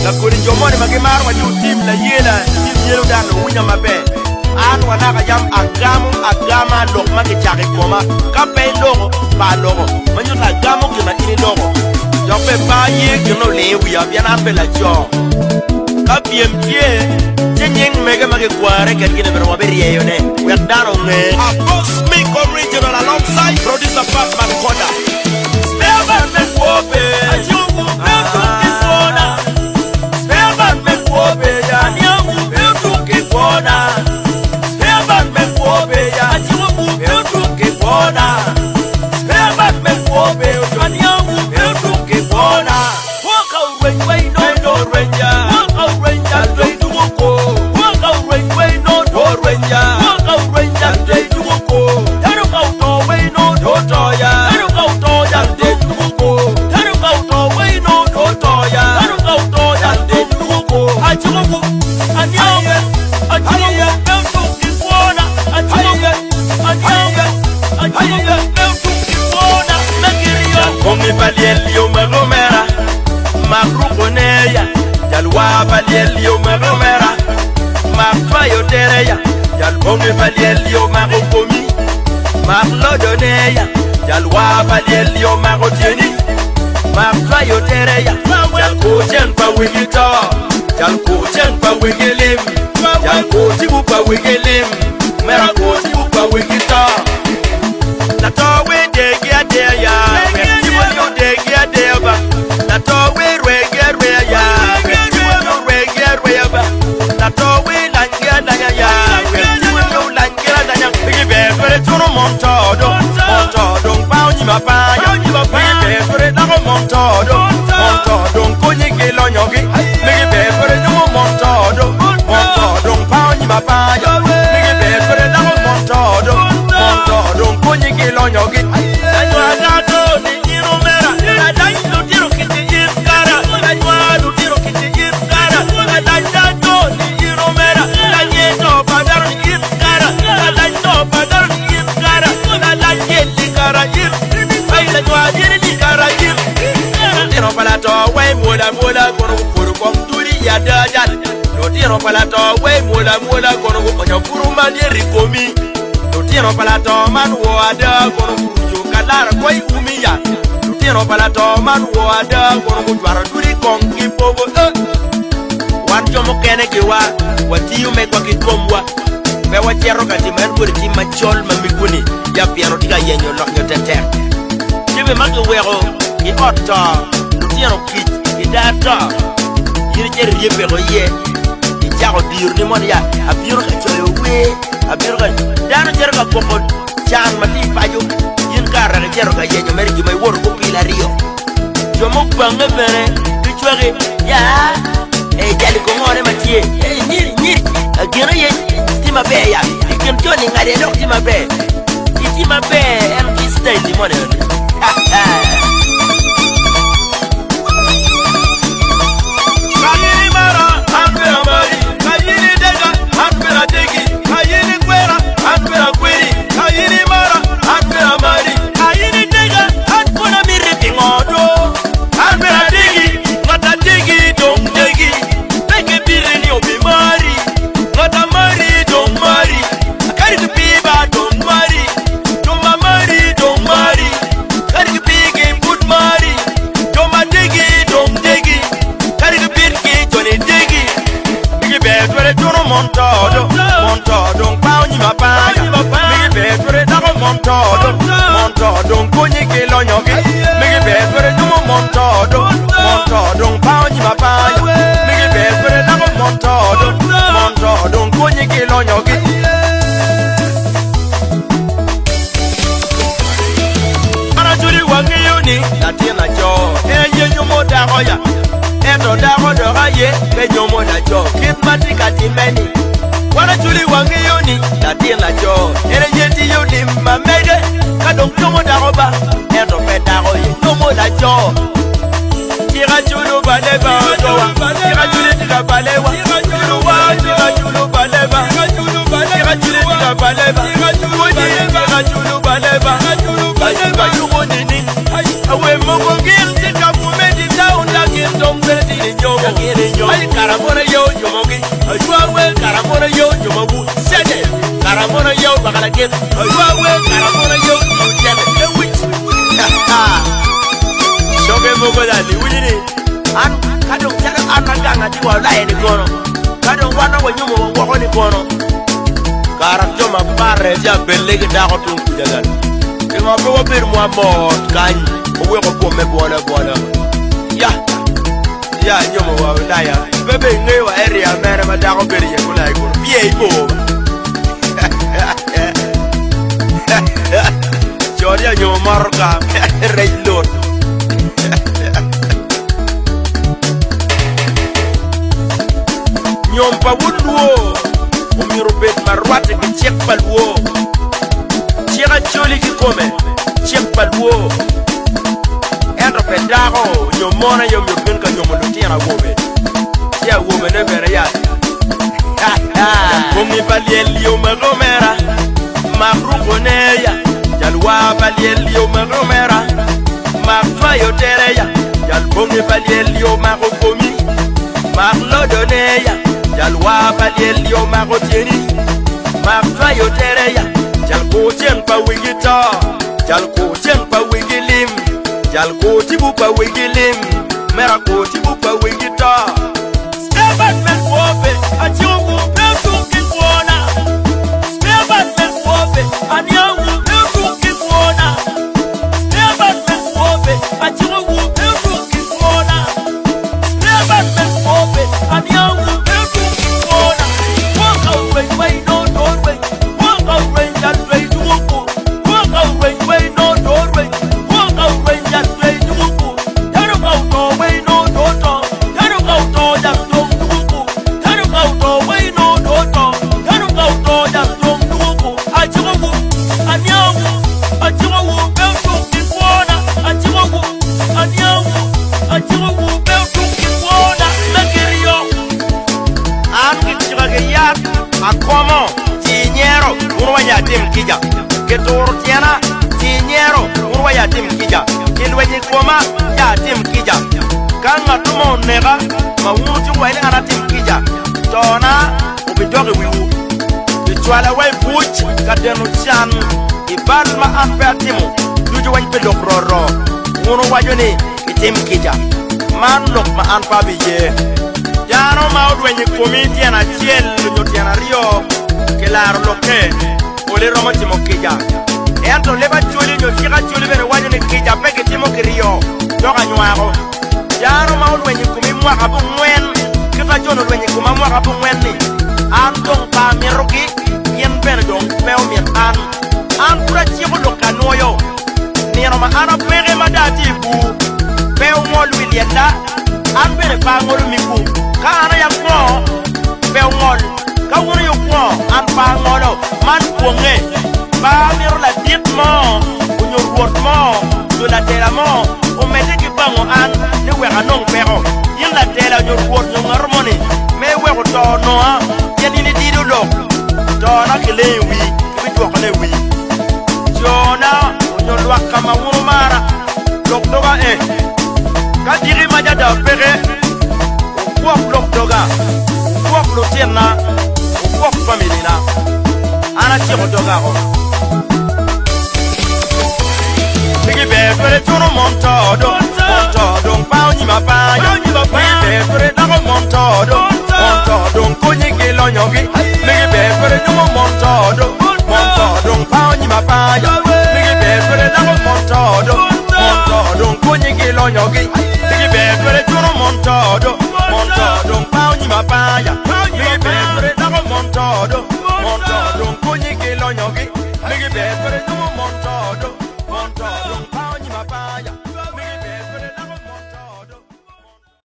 la kuri jomoni magimar wa yu team la yela team yelo dan winya mabe an wana ka jam agama lok magi chake koma ka pe logo ba logo manyu la gamo kina ini logo jo pe ba ye kino le wi ya na pe la jo ka PMT Nyeng mega mage kware kagine bero maberi yone we daro ne a boss me original alongside producer Pat Makonda Spelman me wobe ajugu etuki fona Spelman me wobe ya nyagu etuki fona Spelman me wobe ya ajugu etuki fona Spelman me wobe ya nyagu etuki fona walk away way no ranger walk away ranger Balielio magomera magrugoneya jalwa balielio magomera magfayo tereya jalbonge balielio magokomi maglodoneya jalwa balielio magotieni magfayo tereya jalkochen pa wigito jalkochen pa wigilim jalkoti pa wigilim mera koti pa wigito la towe de ya la towe reggae ya reggae ba la towe langia ya reggae langia bigi be fere turu montodo pa onyi mapa bigi be fere na montodo konyi ke lonyogi bigi be fere no montodo pa onyi mapa bigi be fere na montodo konyi ke lonyogi mola kono furu kom turi ya dajal no tiro palato we mola kono ko furu man yeri komi no tiro palato man wo ada kono furu kalara koy umiya no tiro palato man wo ada kono ko dwaro turi konki pogo wan jomo kene ki wati yu me ko ki komwa be wachero kati man ko ti machol mamiguni ya piano diga yenyo lo nyotete jibe magi wero ki otta no tiro ki idata yirje riebe go ye ijago dir ni mon ya abiro ka choyo we abiro ka dano jerga poko chan mati pajo yin kara ga jerga ye nyomer gi may wor ko pila rio jomo banga bere bichwege ya jali ko ngore matie nyiri agiro ye tima be ya dikem toni ngade do tima be en ki stay di mon montodo paonyi mapa migi betre na montodo konyi ke lonyoge migi betre no montodo paonyi mapa migi betre na montodo konyi ke lonyoge para juri wangi yuni latina jo nyomo da hoya endo da hodo haye be nyomo da jo kitmati katimeni wana juli wangi yoni latina jo ere yeti yoni mamede kadon nyomo da roba endo be da hoye nyomo da jo tira julu baleba tira julu tira balewa tira julu baleba tira julu tira baleba tira julu baleba tira julu nini awe mongo gil tika fumedi down la gil dom bedi nyomo mogo da ni wini an kadong tara an nganga ti wa lai ni kono kadong wana wa nyumo wa ko ni kono karam joma pare ja belege da ko tum jagal e ma bo bir mo mo kan o we ko me bona ya nyumo wa lai ya bebe ngai wa area mere ma da ko bir ye ko lai ko pie ibo Joria nyo marga reilot nyom pa wudwo umiro bet marwate ke chek palwo chira choli ki kome chek palwo endo pedago nyomona yom yobin ka nyomo lutira wobe ya wobe ne bere ya komi baliel yo magomera mahrugoneya Jalwa balielio magomera Magfa yo tereya Jalbonge balielio magokomi Maglodoneya Jalwa balielio magotieni Magfa yo tereya Jalkochen pa wigita Jalkochen pa wigilim Jalkotibu pa wigilim Mera kotibu pa wigita Stebat men wobe Achiugu pesukin kuona Stebat men wobe Anyangu Kija ketor tiana tinyero urwaya tim kija kilwenyi koma ya tim kija kanga tumo nega mawuti wani ana tim kija tona ubidoge wiwu bitwala way puch kadenu chan ibalma ampe timu duju wani pedokroro uno wajoni itim kija man lok ma anpa biye jano maudwenyi komiti ana chiel nyotiana rio kelaro loke Ole romo timo kija ento leba chuli nyo chika chuli bere wanyo ni kija peke timo kirio toka nywago jaro maulu wenye kumi mwaka bu mwen kita jono wenye kuma mwaka bu mwen ni antong pa miruki yen bere dong peo miet an kura chiko doka noyo niroma ana pere madati bu peo ngol wilienda an bere pa ngol miku ka ana ya kwa peo ngol ka wono yo kwa an pa ngolo man kuonge ba miro la ditmo unyo ruotmo do la telamo o mete ki bango an ne wera non pero yin la tela nyo ruot nyo harmony me wero to no a yeni ni dido lo to na kile wi ki do ko le wi jona unyo lwa kama mara lok doga ka diri maja da pere ko lok doga ko lo tena ko family na ana tiro doga ho bigi be fere turu montodo pa oni mapa be fere na ho montodo kunyi kilo nyogi bigi be fere no montodo pa oni mapa bigi be fere na ho montodo kunyi kilo nyogi bigi be fere turu montodo pa oni mapa bigi be fere na ho montodo kunyi kilo nyogi